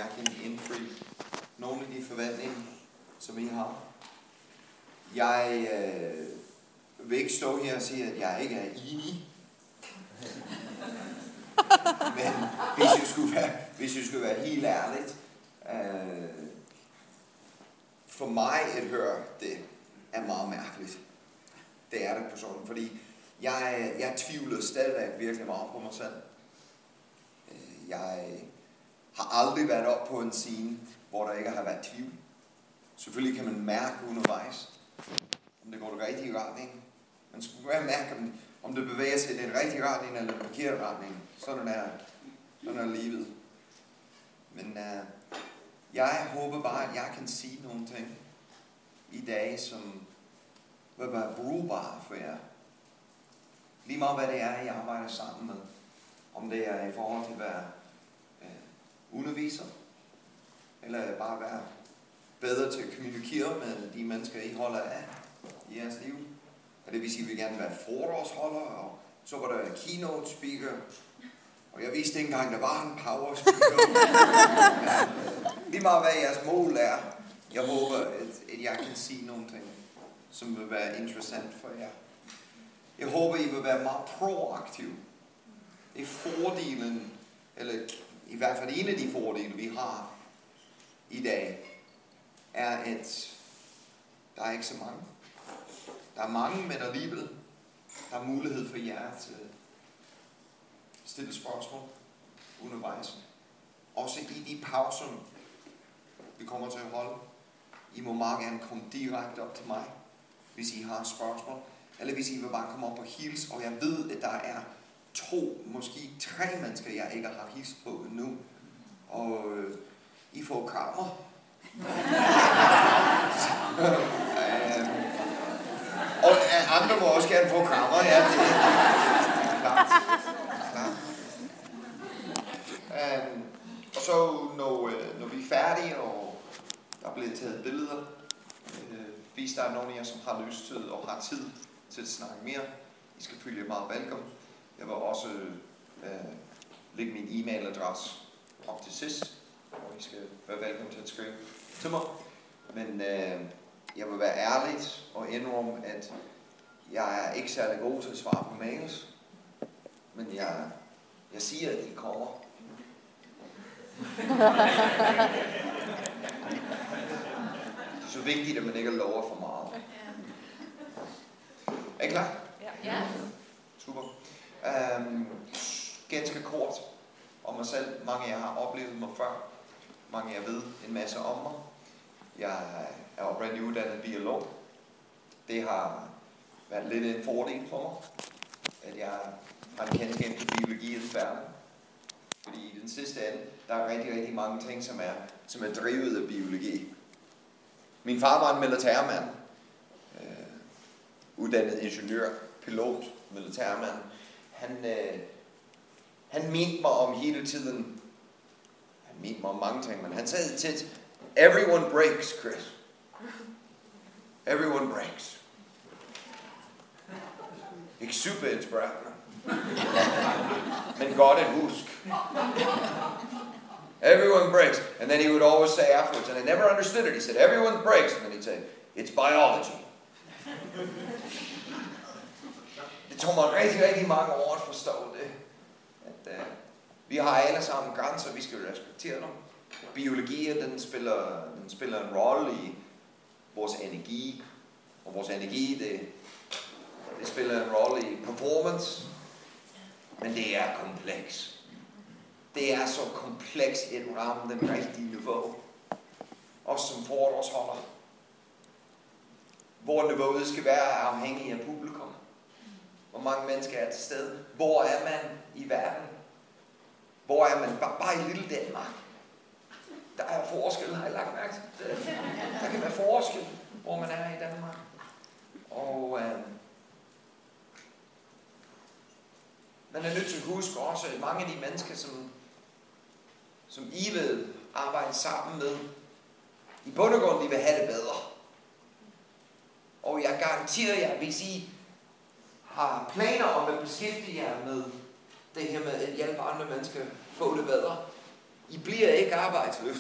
jeg kan indfri nogle af de forventninger, som I har. Jeg vil ikke stå her og sige, at jeg ikke er enig. Men hvis jeg skulle være helt ærligt, for mig at høre det er meget mærkeligt. Det er det personligt, fordi jeg tvivler stadigvæk virkelig meget på mig selv. Jeg har aldrig været op på en scene, hvor der ikke har været tvivl. Selvfølgelig kan man mærke undervejs, om det går den rigtige retning. Man skulle gerne mærke, om det bevæger sig i den rigtige retning eller den forkerte retning. Sådan er livet. Men jeg håber bare, at jeg kan sige nogle ting i dag, som vil være brugbare for jer. Lige meget hvad det er, I arbejder sammen med. Om det er i forhold til at være underviser, eller bare være bedre til at kommunikere med de mennesker, I holder af i jeres liv. Og det vil sige, at vi gerne vil være foredragsholder, og så var der keynote speaker. Og jeg vidste ikke engang, der var en power speaker. Lige meget hvad jeres mål er, jeg håber, at jeg kan sige nogle ting, som vil være interessant for jer. Jeg håber, I vil være meget proaktive. Det er fordelen, eller i hvert fald en af de fordele, vi har i dag, er, at der er ikke så mange. Der er mange, men alligevel, der er mulighed for jer til at stille spørgsmål undervejs. Også i de pauser, vi kommer til at holde. I må meget gerne komme direkte op til mig, hvis I har spørgsmål. Eller hvis I vil bare komme op og hilse, og jeg ved, at der er 2, måske 3 mennesker, jeg ikke har hilst på endnu. Og I får krammer. Og andre må også gerne få krammer, ja, det er klart. Og så når vi er færdige, og der er blevet taget billeder, hvis der er nogen af jer, som har lyst til og har tid til at snakke mere, I skal følge meget velkommen. Jeg vil også lægge min e-mailadresse op til sidst, og I skal være velkommen til at skrive til mig. Men jeg vil være ærlig og indrømme, at jeg er ikke særlig god til at svare på mails, men jeg siger, at de kommer. Det er så vigtigt, at man ikke lover for meget. Er I klar? Ja. Super. Ganske kort om mig selv. Mange af jer har oplevet mig før. Mange af jer ved en masse om mig. Jeg er oprindeligt uddannet biolog. Det har været lidt en fordel for mig, at jeg har en kendskab til biologiens verden. Fordi i den sidste ende, der er rigtig, rigtig mange ting, som er drevet af biologi. Min far var en militærmand. Uddannet ingeniør, pilot, militærmand. Han mente mig om hele tiden. Han mente mig om mange ting, men han sagde tit, everyone breaks, Chris. Everyone breaks. Ikke super inspirerende. Men godt at husk. Everyone breaks. And then he would always say afterwards, and I never understood it, he said, everyone breaks. And then he'd say, it's biology. Det tog mig rigtig, rigtig mange år at forstå det. At vi har alle sammen grænser, vi skal respektere dem. Biologien, den spiller en rolle i vores energi. Og vores energi, det spiller en rolle i performance. Men det er kompleks. Det er så kompleks at ramme den rigtige niveau. Også som foredragsholder. Hvor niveauet skal være er afhængig af publikum. Hvor mange mennesker er til stede. Hvor er man i verden? Hvor er man? Bare i lille Danmark. Der er forskel, har I lagt mærke til. Der kan være forskel, hvor man er i Danmark. Og man er nødt til at huske også, at mange af de mennesker, som I vil arbejde sammen med, i bund og grund, de vil have det bedre. Og jeg garanterer jer, hvis I har planer om at beskæftige jer med det her med at hjælpe andre mennesker få det bedre, i bliver ikke arbejdsløs.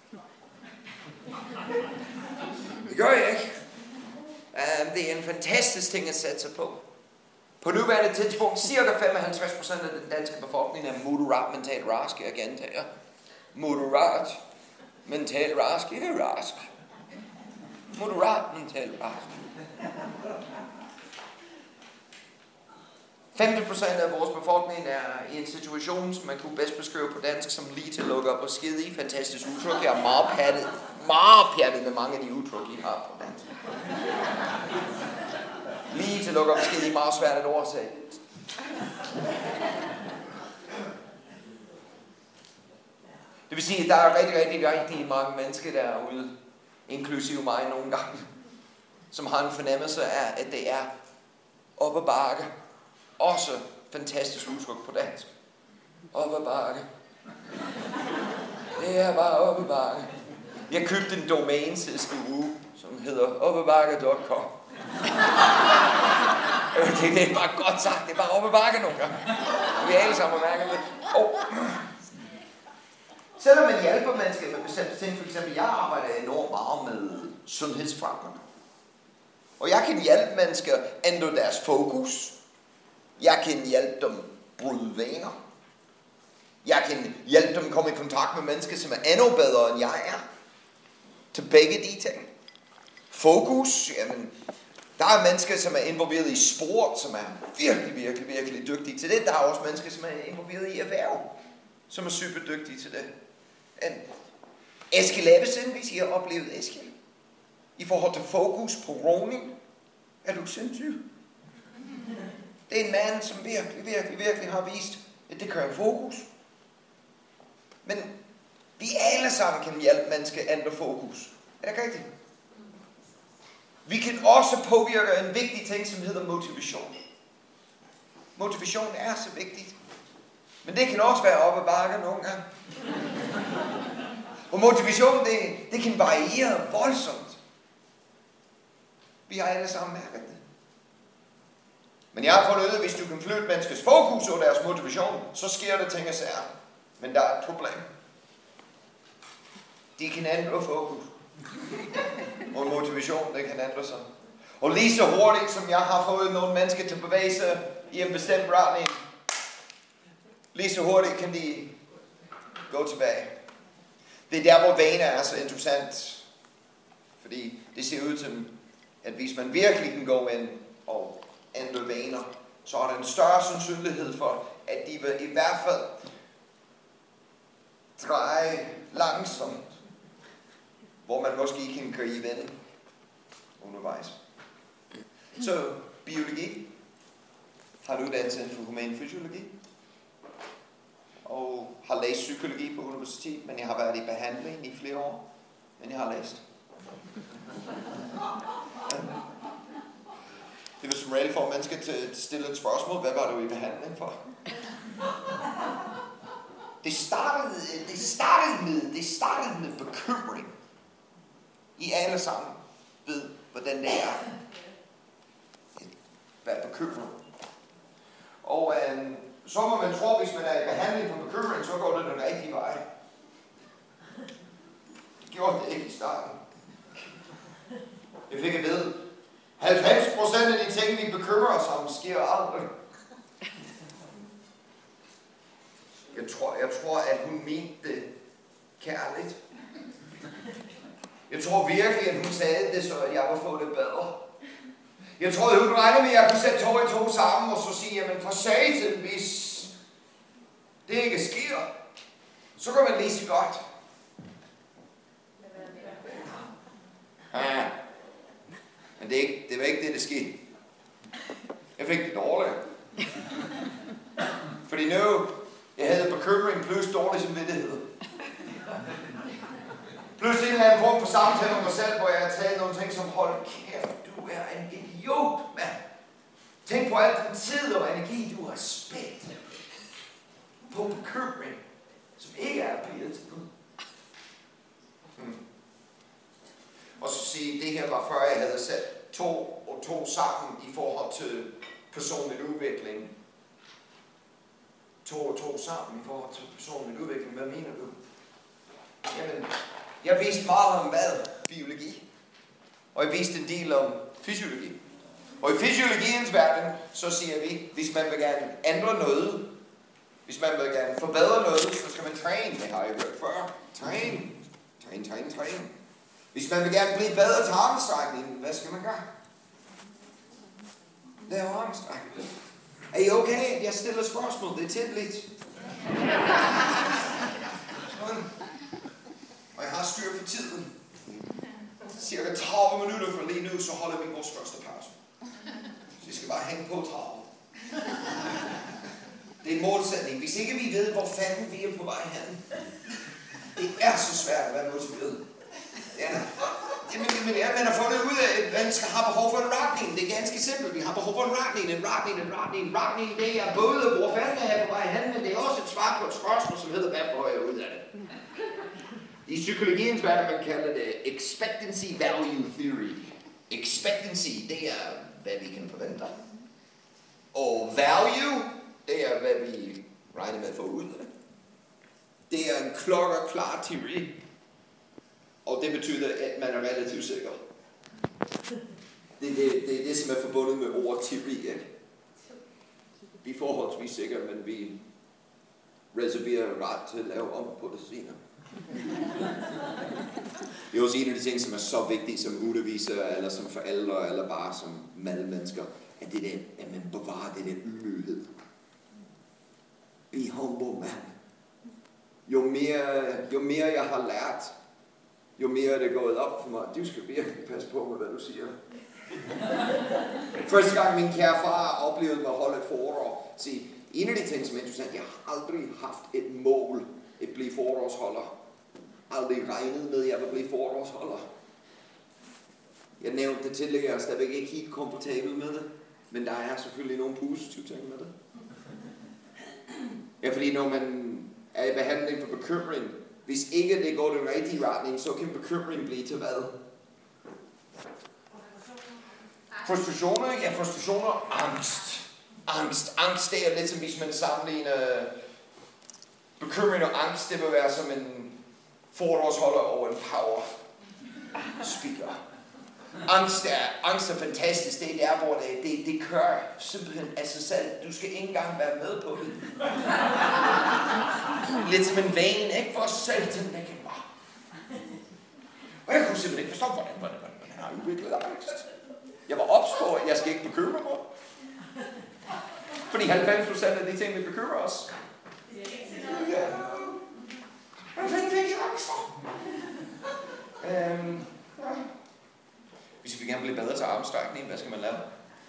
Det gør jeg ikke. Det er en fantastisk ting at sætte sig på. På nuværende tidspunkt, cirka 55% af den danske befolkning er moderat mentalt rask. Jeg gentager. Moderat mentalt rask. Ikke rask. Moderat mentalt rask. 50% af vores befolkning er i en situation, som man kunne bedst beskrive på dansk, som lige til at lukke op og skide i. Fantastisk udtryk. Jeg er meget pjattet med mange af de udtryk, I har på dansk. Lige til at lukke op og skide i, meget svært at oversætte. Det vil sige, at der er rigtig mange mennesker derude, inklusive mig nogle gange, som har en fornemmelse af, at det er op ad bakke. Også fantastisk udtryk på dansk. Op ad bakke. Det er bare op ad bakke. Jeg købte en domæne sidste uge, som hedder opadbakke.com. Det er bare godt sagt. Det er bare op ad bakke nogle gange. Vi alle sammen mærker det. Selvom man hjælper mennesker med bestemte ting, for eksempel, jeg arbejder enormt meget med sundhedsfremmerne. Og jeg kan hjælpe mennesker ændre deres fokus. Jeg kan hjælpe dem bryde vaner. Jeg kan hjælpe dem komme i kontakt med mennesker, som er endnu bedre, end jeg er. Til begge de ting. Fokus, jamen, der er mennesker, som er involveret i sport, som er virkelig dygtige til det. Der er også mennesker, som er involveret i erhverv, som er super dygtige til det. Eskil Ebbesen, hvis I har oplevet Eskil, i forhold til fokus på roning, er du sindssyg. Det er en mand, som virkelig har vist, at det kræver fokus. Men vi alle sammen kan hjælpe mennesker at ændre fokus. Er det ikke rigtigt? Vi kan også påvirke en vigtig ting, som hedder motivation. Motivation er så vigtigt. Men det kan også være op ad bakke nogle gange. Og motivation, det kan variere voldsomt. Vi har alle sammen mærket det. Men jeg har fundet ud af, at hvis du kan flytte menneskers fokus og deres motivation, så sker der ting og sager. Men der er et problem. De kan ændre fokus. Og motivation, det kan ændre sig. Og lige så hurtigt, som jeg har fået nogle mennesker til at bevæge sig i en bestemt retning, lige så hurtigt kan de gå tilbage. Det er der, hvor vaner er så interessant. Fordi det ser ud til, at hvis man virkelig kan gå ind og ændre vaner, så er der en større sandsynlighed for, at de vil i hvert fald dreje langsomt, hvor man måske kan gribe ind undervejs. Så biologi. Har du uddannelse inden for human fysiologi? Og har læst psykologi på universitet, men jeg har været i behandling i flere år. Men jeg har læst. Det var som regel for, at man skal stille et spørgsmål. Hvad var du i behandling for? Det startede med bekymring. I alle sammen ved, hvordan det er. Hvad er bekymring? Og så må man tro, hvis man er i behandling for bekymring, så går det den rigtige vej. Det gjorde det ikke i starten. Jeg fik at vide, 90% af de ting, vi bekymrer os om, sker aldrig. Jeg tror, at hun mente det kærligt. Jeg tror virkelig, at hun sagde det, så jeg var få det bedre. Jeg troede, hun regnede med, at jeg kunne sætte to i to sammen, og så sige, jamen for satan, hvis det ikke sker, så kan man lige så godt. Ja. Men det var ikke det, der skete. Jeg fik det dårligt. Fordi nu, jeg havde bekymring plus dårlig samvittighed. Plus en eller anden form for samtale med mig selv, hvor jeg har taget nogle ting som, hold kæft, du er en idiot, mand. Tænk på al den tid og energi, du har spildt på bekymring, som ikke er appelleret til Gud. Og så sige, det her var før jeg havde sat to og to sammen i forhold til personlig udvikling. To og to sammen i forhold til personlig udvikling. Hvad mener du? Jamen, jeg vidste meget om hvad? Biologi. Og jeg vidste en del om fysiologi. Og i fysiologiens verden, så siger vi, hvis man vil gerne ændre noget, hvis man vil gerne forbedre noget, så skal man træne. Det har jeg hørt før. Træne. Hvis man vil gerne blive bedre til armstrækningen, hvad skal man gøre? Lave armstrækning. Er I okay? Jeg stiller spørgsmål. Det er tidligt. Sådan. Og jeg har styr på tiden. Cirka 30 minutter fra lige nu, så holder vi vores første pause. Så vi skal bare hænge på 30. Det er en målsætning. Hvis ikke vi ved, hvor fanden vi er på vej hen. Det er så svært at være motiveret. Jamen, man har fundet ud af, at man skal have behov for en retning. Det er ganske simpelt. Vi har behov for en retning. En retning, det er både, hvor fanden er jeg på vej hen, men det er også et svar på et spørgsmål, som hedder, hvad får jeg ud af det? I psykologiens verden, man kalder det expectancy value theory. Expectancy, det er, hvad vi kan forvente. Og value, det er, hvad vi regner med at få ud af det. Det er en klar teori. Og det betyder, at man er relativt sikker. Det er det, som er forbundet med ordet teori, ikke? Vi er forholdsvis sikre, men vi reserverer ret til at lave om på det senere. Det er også en af de ting, som er så vigtige som underviser, eller som forældre, eller bare som medmennesker, at det der, at man bevarer det der ydmyghed. Be humble, man. Jo mere jeg har lært, jo mere er det gået op for mig. Du skal virkelig passe på med, hvad du siger. Første gang min kære far oplevede mig at holde et foredrag. Se, en af de ting, som er interessant, jeg har aldrig haft et mål at blive foredragsholder. Aldrig regnet med, at jeg vil blive foredragsholder. Jeg nævnte det tidligere, jeg er stadigvæk ikke helt komfortabel med det. Men der er selvfølgelig nogle positive ting med det. Ja, fordi når man er i behandling for bekymring, hvis ikke det går den rigtige retning, så kan bekymring blive til hvad? Frustrationer? Ja, frustrationer. Angst, det er lidt som hvis man sammenligner bekymring og angst, det vil være som en foredragsholder over en power speaker. Angst er fantastisk. Det er der, hvor det kører simpelthen af sig selv. Du skal ikke engang være med på det. Lidt som en vane, ikke? For selv til den ikke bare. Og jeg kunne simpelthen ikke forstå, hvordan har udviklet angst. Jeg var ops på, at jeg skal ikke bekymre mig. Fordi 90% af de ting, vi bekymrer os. Ja. Hvad fik jeg angst for? Hvis vi gerne vil blive bedre til armstrækning, hvad skal man lave?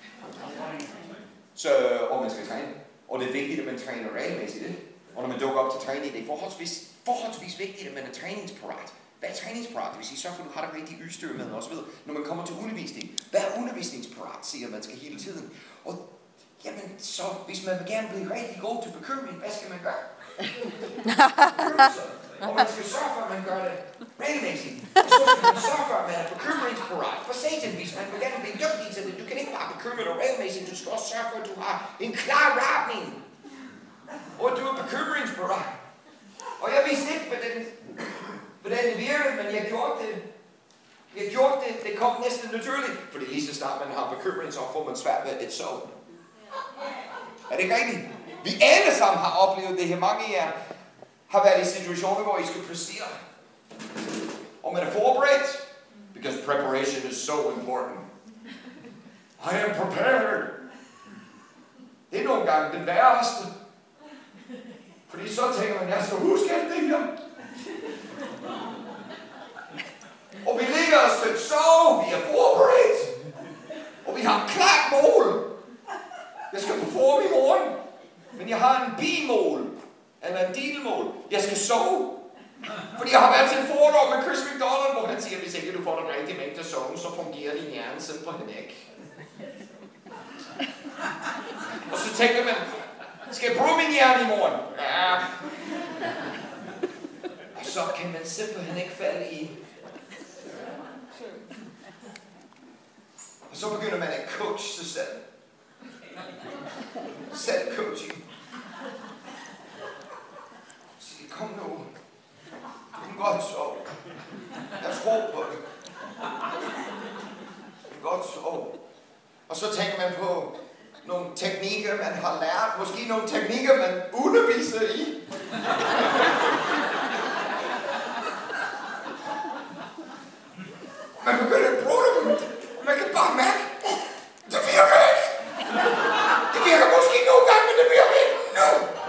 Og man skal træne. Og det er vigtigt, at man træner regelmæssigt. Og når man dukker op til træning, det er forholdsvis vigtigt, at man er træningsparat. Hvad er træningsparat? Det vil sige, så for du har det rigtige udstyr med og så videre. Når man kommer til undervisning, hvad er undervisningsparat, siger man skal hele tiden. Og jamen, så hvis man vil gerne blive rigtig god til bekymring, hvad skal man gøre? Og man skal sørge for, at man gør det regelmæssigt. Og så skal man sørge for, at man er bekymringsparat. For satan, hvis man vil gerne blive dygtig til det, du kan ikke bare bekymre dig regelmæssigt, du skal også sørge for, at du har en klar retning. Og at du er bekymringsparat. Og jeg vidste ikke, hvordan det virkede, men jeg gjorde det. Det kom næsten naturligt. Fordi lige så snart man har bekymring, så får man svært ved at sove. Er det ikke rigtigt? Vi alle sammen har oplevet det her. Mange af jer har været i situationer, hvor I skal præstere. Og man er forberedt. Because preparation is so important. I am prepared. Det er nogle gange den værste. Fordi så tænker man, jeg skal huske alt det her. Og vi ligger et stykke sove. Vi er forberedt. Og vi har et klart mål. Jeg skal performe i morgen. Men jeg har en bimål. Eller en delmål. Jeg skal sove. Fordi jeg har været til en foredrag med Chris McDonald, hvor han siger, hvis ikke du får den rigtige mængde søvn, så fungerer din hjerne simpelthen ikke. Og så tænker man, skal jeg bruge min hjerne i morgen? Ja. Og så kan man simpelthen ikke falde i. Og så begynder man at coach sig selv. Selv-coaching. Så kom nu. Du kan Godt så. Jeg tror på det. Godt så. Og så tænker man på nogle teknikker, man har lært. Måske nogle teknikker, man underviser i. Man begynder at bruge dem. Man kan bare mærke, det virker ikke. Det virker måske nogle gange, men det virker ikke nu.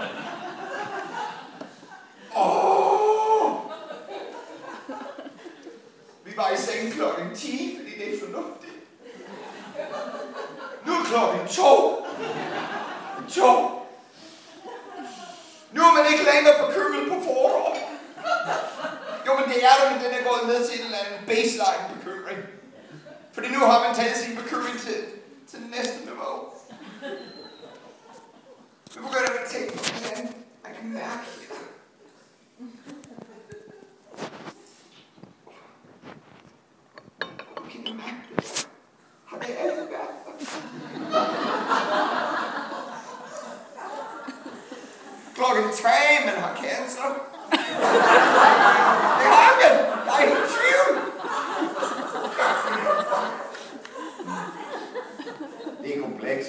Vi var i sengen klokken 10, fordi det er fornuftigt. Nu er klokken 2. Nu er man ikke længere bekymret på forår. Jo, men det er der, men den er gået ned til en eller anden baseline bekymring. Fordi nu har man taget sin bekymring til det næste niveau. Nu begynder man at tænke på hinanden. Man kan mærke det. Kan du mærke det? Har det altid været? Klokken 3, man har cancer. Det har man. Jeg er helt tvivl. Det er komplekst.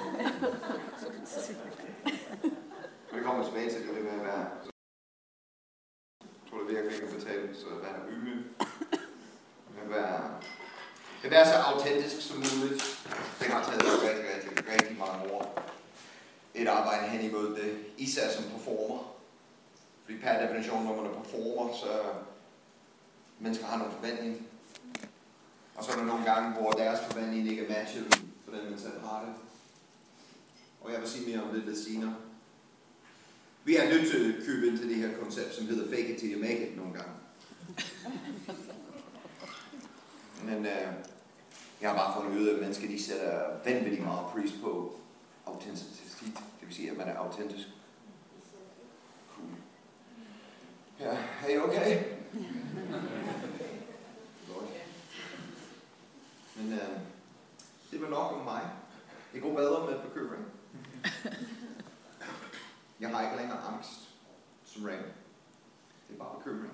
Vi kommer tilbage til det med at være. Jeg tror, det virkelig kan fortælle, så at være ydmyg. At være så autentisk som muligt. Det har taget rigtig mange år. Et arbejde hen imod det, især som performer. Fordi per definition, når man er performer, så mennesker har nogle forventninger. Og så er der nogle gange, hvor deres forventning ikke er matchet på den, man selv har det. Og jeg vil sige mere om det lidt senere. Vi er nødt til at købe ind til det her koncept, som hedder fake it till you make it nogle gange. Men jeg har bare fundet ud af, at mennesker de sætter vanvittigt meget pris på autenticitet. Det vil sige, at man er autentisk. Cool. Ja, er I okay? Men det var nok om mig. Det går bedre med bekymring. Jeg har ikke længere angst som regel. Det er bare bekymring.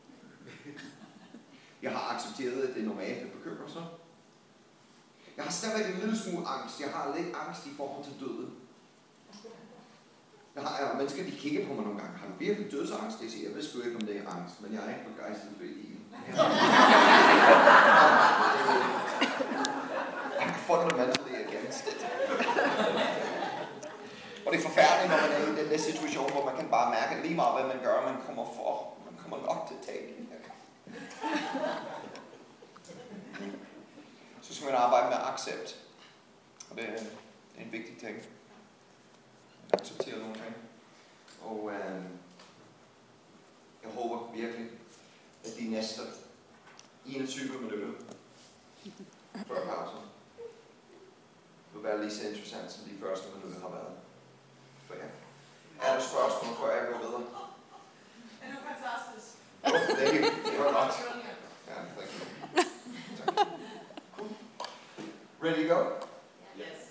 Jeg har accepteret, at det er normalt at bekymre sig. Jeg har stadigvæk en lille smule angst. Jeg har lidt angst i forhold til døden. Mennesker, de kigger på mig nogle gange. Har du virkelig dødsangst? Jeg siger, jeg ved sgu ikke, om det er angst, men jeg er ikke begejstret for det. I'm fundamentally against it. Og det er forfærdeligt, når man er i den der situation, hvor man kan bare mærke, at lige meget hvad man gør, man kommer nok til at tage den her kamp. Så skal man arbejde med accept. Og det er en vigtig ting. At acceptere nogle ting. Og jeg håber virkelig, at de næste 21 minutter før pausen vil være lige så interessant, som de første minutter har været. For ja. Er der spørgsmål, før jeg går videre? Det er fantastisk. Det var godt. Ja, thank you. Tak. Cool. Ready to go? Yes.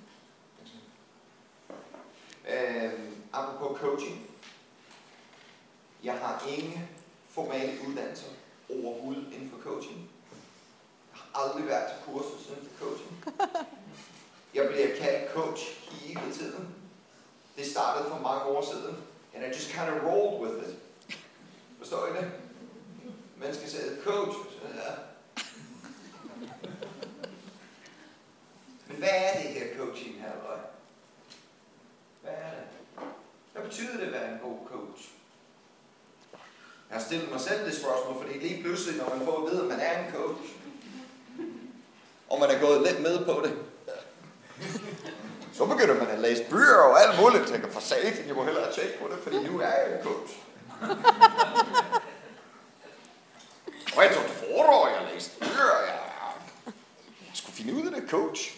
Apropos coaching. Jeg har ingen formale uddannelser overhovedet inden for coaching. Jeg har aldrig været til kursus inden for coaching. Jeg bliver kaldt coach hele tiden. Det startede for mange år siden. And I just kind of rolled with it. Forstår I det? Mennesker siger, coach. Ja. Men hvad er det her coaching her, Løg? Hvad er det? Hvad betyder det at være en god coach? Jeg har stillet mig selv det spørgsmål, fordi lige pludselig, når man får at vide, at man er en coach, og man er gået lidt med på det, så begynder man at læse bøger og alt muligt. Jeg tænker, for satan, jeg må hellere tjekke på det, fordi nu er jeg en coach. Og jeg tog til foredrag, jeg læste bøger, jeg skulle finde ud af det, coach.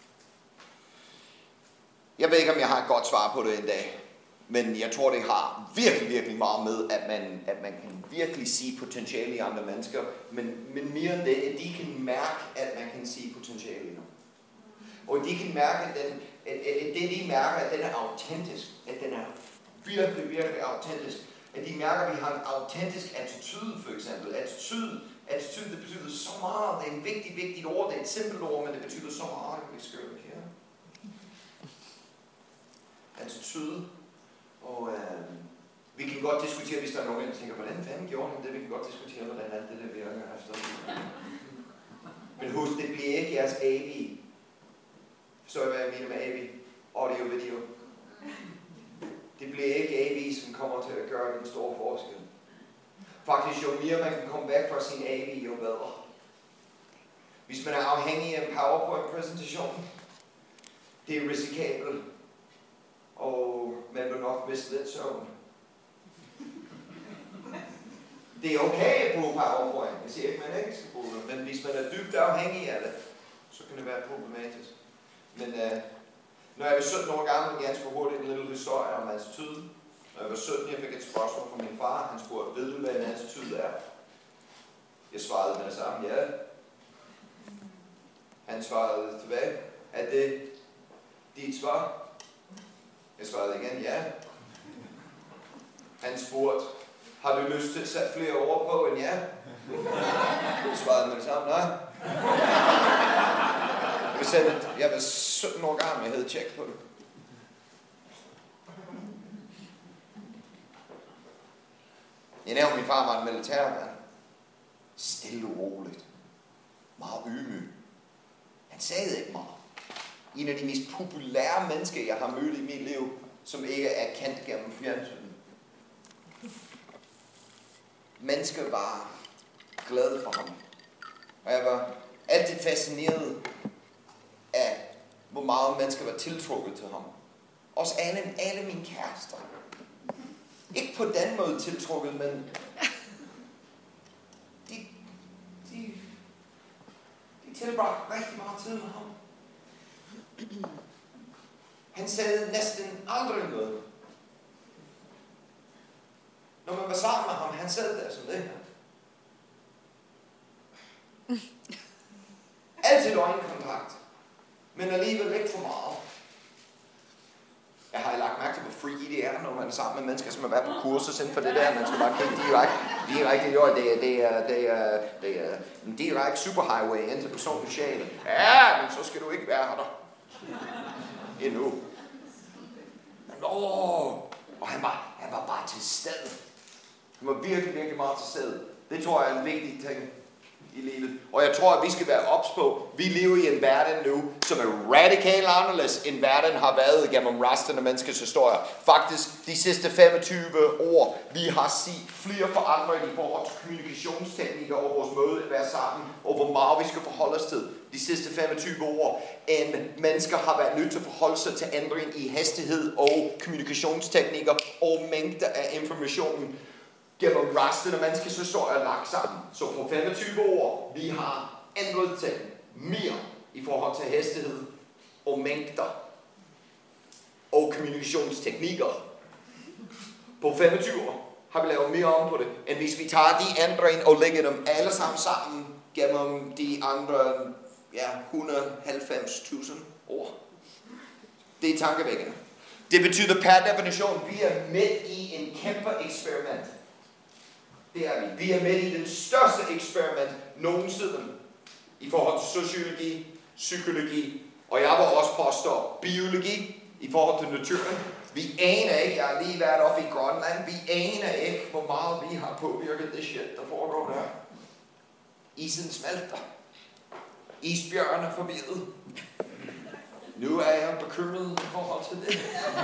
Jeg ved ikke, om jeg har et godt svar på det en dag. Men jeg tror, det har virkelig meget med, at man kan virkelig sige potentiale i andre mennesker. Men mere end det, at de kan mærke, at man kan sige potentiale i dem. Og de kan mærke, at det de mærker, at den er autentisk. At den er virkelig autentisk. At de mærker, at vi har en autentisk attitude, for eksempel. Attitude, det betyder så meget. Det er en vigtigt ord. Det er et simpelt ord, men det betyder så meget, at vi skriver det her. Attitude. Og vi kan godt diskutere, hvis der er nogen, der tænker, hvordan fanden gjorde han det? Vi kan godt diskutere, hvordan alt det der virker efter. Men husk, det bliver ikke jeres AV. Forstår I, hvad jeg mener med AV? Audio, video. Det bliver ikke AV, som kommer til at gøre den store forskel. Faktisk, jo mere man kan komme væk fra sin AV, jo bedre. Hvis man er afhængig af en PowerPoint-præsentation, det er risikabelt. Og man vil nok miste lidt søvn. Det er okay at bruge PowerPoint. Jeg siger ikke, at man ikke skal bruge det. Men hvis man er dybt afhængig af det, så kan det være problematisk. Men når jeg var 17 år gammel, ganske hurtigt en lille historie om attitude. Når jeg var 17, jeg fik et spørgsmål fra min far. Han spurgte, ved du, hvad en attitude er? Jeg svarede med det samme, ja. Han svarede tilbage, er det dit svar? Jeg svarede igen, ja. Han spurgte, har du lyst til at sætte flere ord på end ja? Jeg svarede med det samme, nej. Jeg var 17 år gammel, jeg havde tjekket på det. Jeg nævnte, min far var en militærmand. Stille og roligt. Meget ydmyg. Han sagde ikke meget. En af de mest populære mennesker, jeg har mødt i mit liv, som ikke er kendt gennem fjernsyn. Mennesker var glade for ham. Og jeg var altid fascineret af, hvor meget mennesker var tiltrukket til ham. Også alle mine kærester. Ikke på den måde tiltrukket, men de tilbragte rigtig meget tid med ham. Han sagde næsten aldrig noget. Når man var sammen med ham, han sad der som det her. Altid øjenkontakt, men alligevel ikke for meget. Jeg har lagt mærke til, hvor freaky det er, når man er sammen med mennesker, som har været på kursus inden for det der. Man skal bare kigge direkte. Det er en direkte superhighway ind til personlig sjæl. Ja, men så skal du ikke være her der. Endnu. Og han var bare til stede. Han var virkelig meget til stede. Det tror jeg er en vigtig ting i livet. Og jeg tror, at vi skal være ops på, vi lever i en verden nu, som er radikalt anderledes, end verden har været gennem resten af menneskets historie. Faktisk, de sidste 25 år, vi har set flere forandringer i forhold til kommunikationsteknikker og vores måde at være sammen, og hvor meget vi skal forholde os til de sidste 25 år, end mennesker har været nødt til at forholde sig til ændring i hastighed og kommunikationsteknikker og mængder af informationen gennem resten af menneskets historie er lagt sammen. Så på 25 år, vi har ændret ting mere i forhold til hastighed og mængder og kommunikationsteknikker. På 25 år har vi lavet mere om på det, end hvis vi tager de ændringer og lægger dem alle sammen gennem de andre 190.000 år. Det er tankevækkende. Det betyder per definition, vi er midt i en kæmpe eksperiment. Det er vi. Vi er midt i den største eksperiment nogensinde i forhold til sociologi, psykologi, og jeg vil også påstå biologi i forhold til naturen. Vi aner ikke, jeg har lige været oppe i Grønland, vi aner ikke, hvor meget vi har påvirket det shit, der foregår der. Isen smelter. Isbjørn er forvirret. Nu er jeg bekymret i forhold til det.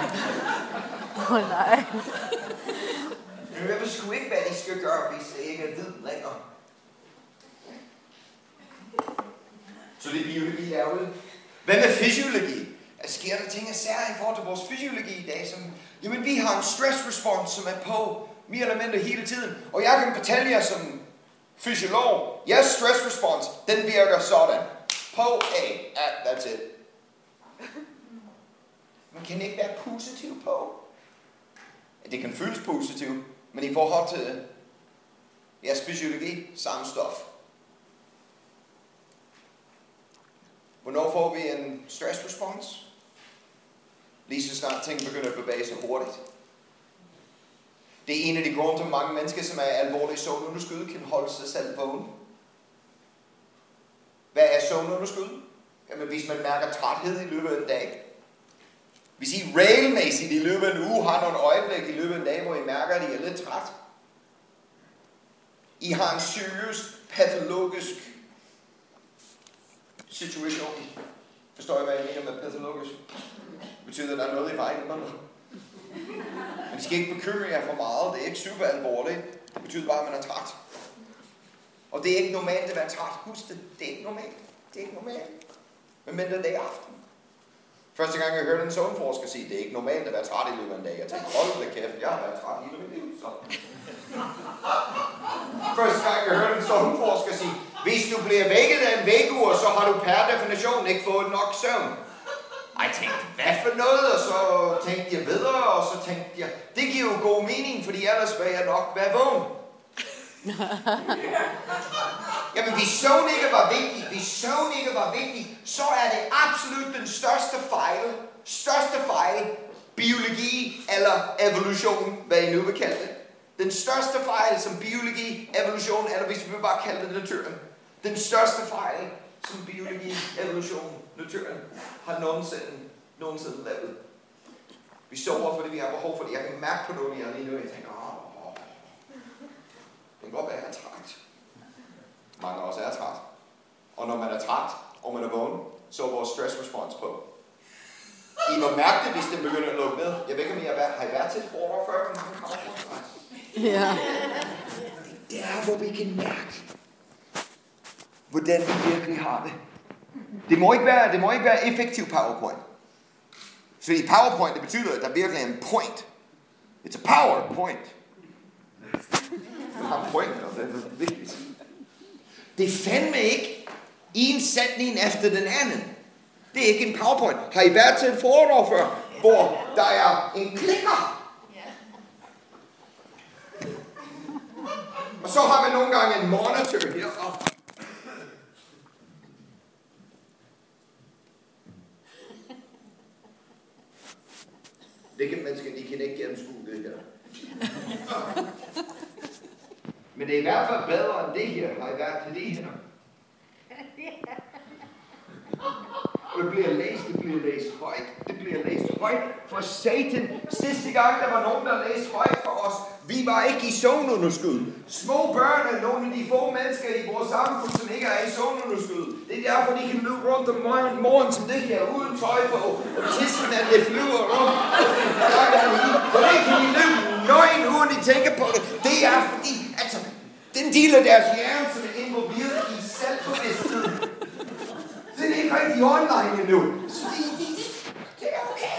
Nej. Men jeg ved sgu ikke, hvad de skal gøre, hvis det ikke er hvid længere. Så det er biologi derude. Hvad med fysiologi? Sker der ting og sager i forhold til vores fysiologi i dag? Jamen, vi har en stress-respons, som er på mere eller mindre hele tiden. Og jeg kan fortælle jer som fysiolog, jeres stress-respons, den virker sådan. På A. That's it. Man kan ikke være positiv på. Det kan føles positivt, men i forhold til jeres fysiologi, samme stof. Hvornår får vi en stress-respons? Lige så snart ting begynder at bevæge sig hurtigt. Det er en af de grunde til mange mennesker, som er alvorligt søvnunderskud, kan holde sig selv vågen. Hvad er søvnunderskud? Jamen, hvis man mærker træthed i løbet af en dag. Hvis I regelmæssigt i løbet af en uge har nogle øjeblik i løbet af en dag, hvor I mærker, at I er lidt træt. I har en seriøs, patologisk situation. Forstår I, hvad jeg mener med patologisk? Det betyder, at der er noget i vejen med noget. Men I skal ikke bekymre jer for meget. Det er ikke super alvorligt. Det betyder bare, at man er træt. Og det er ikke normalt at være træt. Husk det. Det er ikke normalt. Det er ikke normalt. Men det er aften. Første gang jeg hørte en søvnforsker sige, det er ikke normalt at være træt i løbet af en dag. Jeg tænkte, hold da kæft, jeg har været træt hele mit liv. Så. Første gang jeg hørte en søvnforsker sige, hvis du bliver vækket af en vækkeur, så har du per definition ikke fået nok søvn. Og jeg tænkte, hvad for noget? Og så tænkte jeg videre, og så tænkte jeg, det giver jo god mening, fordi ellers vil jeg nok være vågen. Jamen, hvis søvn ikke var vigtig, så er det absolut den største fejl, biologi eller evolution, hvad I nu vil kalde det. Den største fejl som biologi, evolution, eller hvis vi vil bare kalde det naturen. Den største fejl som biologi, evolution, naturen har nogensinde lavet. Vi sover, fordi vi har behov for det. Jeg kan mærke på nogle af jer lige nu, jeg tænker, det kan godt være, at jeg er træt. Mange også er træt. Og når man er træt, og man er vågen, så er vores stressrespons på. I må mærke det, hvis det begynder at lukke ned. Jeg ved ikke, om har I været til et forår før, men mange kommer på stress. Ja. Det er, hvor vi kan mærke, hvordan vi virkelig har det. Det må ikke være effektiv PowerPoint. Fordi PowerPoint, det betyder, at der virkelig er en point. It's a PowerPoint. Man har point, og det er vigtigt. Det er fandme ikke en sætning efter den anden. Det er ikke en PowerPoint. Har I været til et foredrag før, hvor der er en klikker? Og så har man nogle gange en monitor heroppe. Det kan mennesker, de kan ikke gennemskue det her. Men det er i hvert fald bedre end det her. Har I været til det her? Det bliver læst højt for Satan. Sidste gang, der var nogen, der læste højt for os. Vi var ikke i søvnunderskud. Små børn er nogle af de få mennesker i vores samfund, som ikke er i søvnunderskud. Det er derfor, de kan løbe rundt om morgen som det her, uden tøj på, og tissen at det flyver rundt. Hvordan kan de løbe nøgen, uden de tænker på det? Det er fordi, altså, den del af deres hjerne, som er involveret i selvbevidsthed, det er ikke rigtig online endnu. Så det er okay.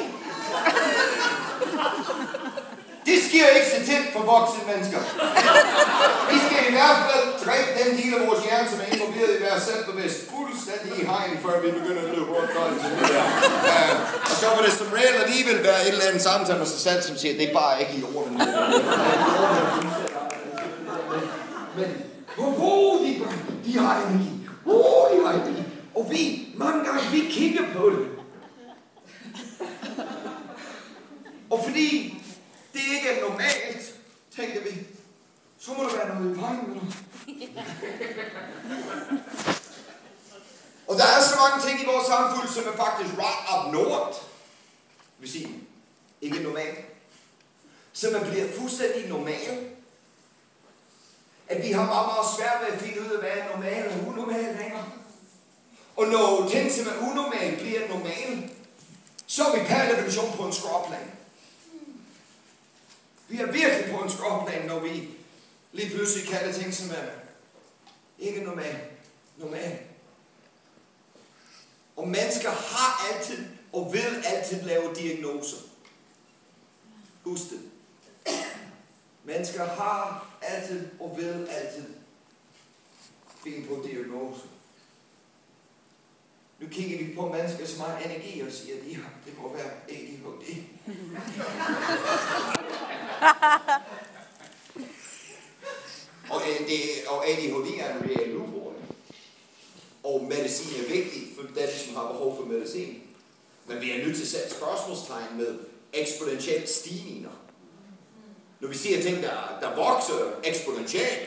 Det sker ikke så tit for voksne mennesker. Vi skal i hvert fald dræbe den del af vores hjerne, som er involveret i at være selvbevidst, fuldstændig i hegn, før vi begynder at løbe rundt til det der. Og så var det som regel alligevel være et eller andet samtale med sig selv, som siger, det er bare ikke i orden. Men de har energi. De har energi. Og vi, mange gange, vi kigger på det. Og fordi det ikke er normalt, tænker vi, så må der være noget i vejen med det. Og der er så mange ting i vores samfund, som er faktisk ret abnormt. Det vil sige, ikke normalt. Så man bliver fuldstændig normal. At vi har meget svært ved at finde ud af, hvad er normal og unormal længere. Og når ting, som er unormal, bliver normal, så er vi per definition på en skråplan. Vi er virkelig på en skråplan, når vi lige pludselig kalder ting, som er ikke normal. Og mennesker har altid og vil altid lave diagnoser. Husk det. Mennesker har altid og vil altid finde på diagnoser. Nu kigger vi på mennesker, som har energi og siger, at det må være ADHD. og ADHD er en reel udfordring. Og medicin er vigtigt for dem, som har behov for medicin. Men vi er nødt til at sætte spørgsmålstegn med eksponentielle stigninger. Når vi siger ting, der vokser eksponentielt,